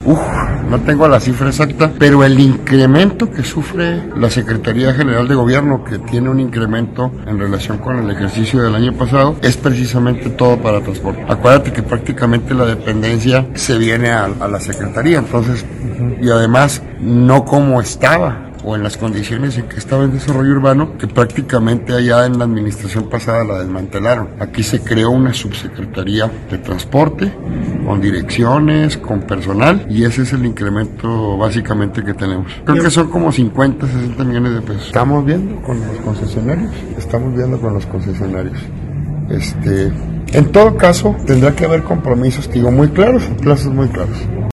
Uf, no tengo la cifra exacta, pero el incremento que sufre la Secretaría General de Gobierno, que tiene un incremento en relación con el ejercicio del año pasado, es precisamente todo para transporte. Acuérdate que prácticamente la dependencia se viene a la Secretaría, entonces, y además no como estaba, o en las condiciones en que estaba el desarrollo urbano, que prácticamente allá en la administración pasada la desmantelaron. Aquí se creó una subsecretaría de transporte, con direcciones, con personal, y ese es el incremento básicamente que tenemos. Creo que son como 50, 60 millones de pesos. Estamos viendo con los concesionarios. En todo caso, tendrá que haber compromisos, digo, muy claros, plazos muy claros.